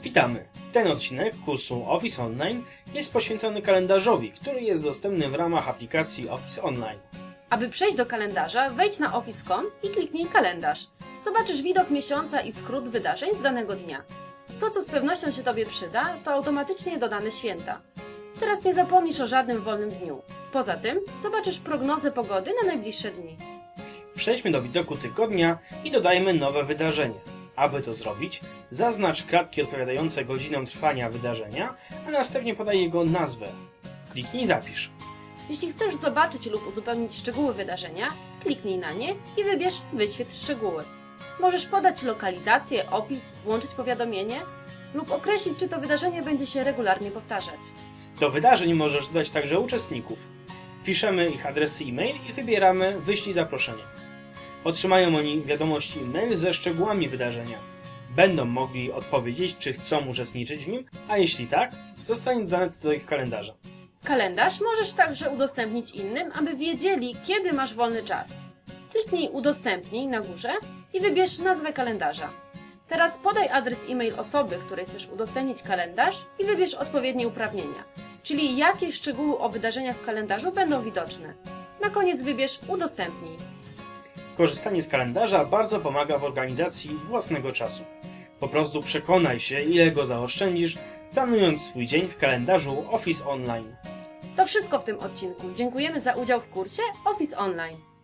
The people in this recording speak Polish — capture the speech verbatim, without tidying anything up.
Witamy! Ten odcinek kursu Office Online jest poświęcony kalendarzowi, który jest dostępny w ramach aplikacji Office Online. Aby przejść do kalendarza, wejdź na office kropka com i kliknij kalendarz. Zobaczysz widok miesiąca i skrót wydarzeń z danego dnia. To, co z pewnością się Tobie przyda, to automatycznie dodane święta. Teraz nie zapomnisz o żadnym wolnym dniu. Poza tym zobaczysz prognozę pogody na najbliższe dni. Przejdźmy do widoku tygodnia i dodajmy nowe wydarzenie. Aby to zrobić, zaznacz kratki odpowiadające godzinom trwania wydarzenia, a następnie podaj jego nazwę. Kliknij Zapisz. Jeśli chcesz zobaczyć lub uzupełnić szczegóły wydarzenia, kliknij na nie i wybierz Wyświetl szczegóły. Możesz podać lokalizację, opis, włączyć powiadomienie lub określić, czy to wydarzenie będzie się regularnie powtarzać. Do wydarzeń możesz dodać także uczestników. Wpiszemy ich adresy e-mail i wybieramy Wyślij zaproszenie. Otrzymają oni wiadomości e-mail ze szczegółami wydarzenia. Będą mogli odpowiedzieć, czy chcą uczestniczyć w nim, a jeśli tak, zostanie dodane to do ich kalendarza. Kalendarz możesz także udostępnić innym, aby wiedzieli, kiedy masz wolny czas. Kliknij Udostępnij na górze i wybierz nazwę kalendarza. Teraz podaj adres e-mail osoby, której chcesz udostępnić kalendarz i wybierz odpowiednie uprawnienia, czyli jakie szczegóły o wydarzeniach w kalendarzu będą widoczne. Na koniec wybierz Udostępnij. Korzystanie z kalendarza bardzo pomaga w organizacji własnego czasu. Po prostu przekonaj się, ile go zaoszczędzisz, planując swój dzień w kalendarzu Office Online. To wszystko w tym odcinku. Dziękujemy za udział w kursie Office Online.